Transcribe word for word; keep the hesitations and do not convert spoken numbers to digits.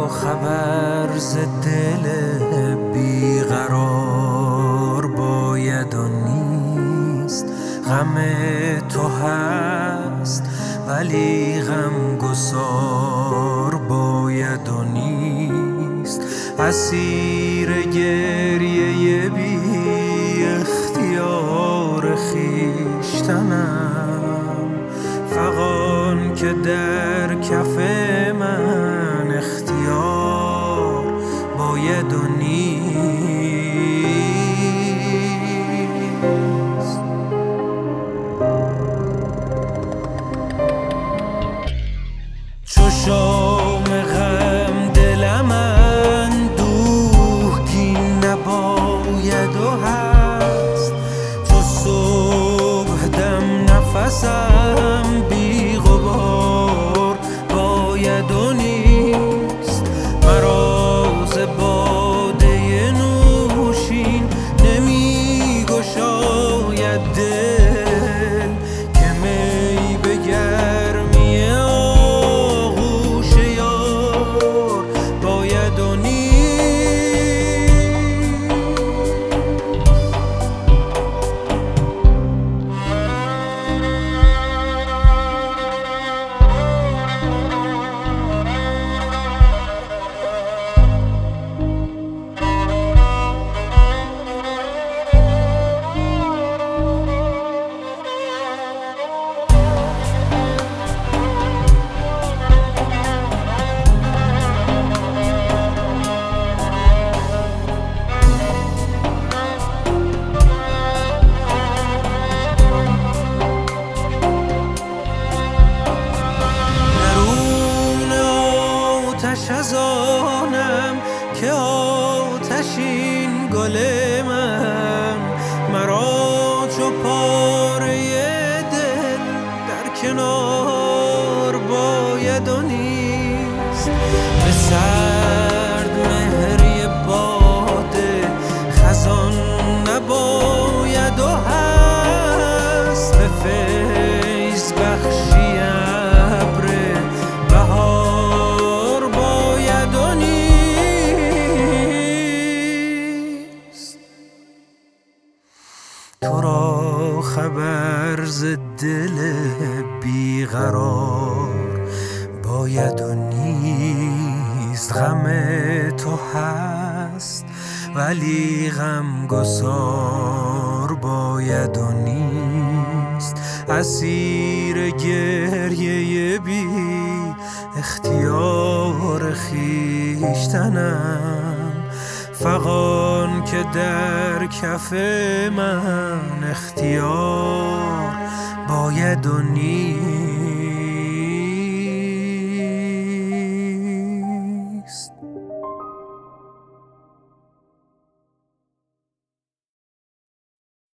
خبر ز دل بیقرار باید و نیست. غم تو هست ولی غم گسار باید و نیست. اسیر گریه بی اختیار خویشتنم، فغان که در کف من اختیار باید و نیست. چو شام غم دلم اندوهگین نباید و هست، چو صبح دم نفسم بی غبار باید و نیست. مرا ز باده نوشین نمی گشاید دل، که می به گرمی آغوش یار باید و نیست. آتش از آنم که آتشین گل من، مرا چو پاره دل در کنار باید و نیست. به سرد مهری باده خزان نباید و هست، به فیض بخشی ابر بهار باید و نیست. تو را خبر ز دل بیقرار باید و نیست. غم تو هست ولی غم گسار باید و نیست. اسیر گریه بی اختیار خویشتنم، فغان که در کف من اختیار باید و نیست.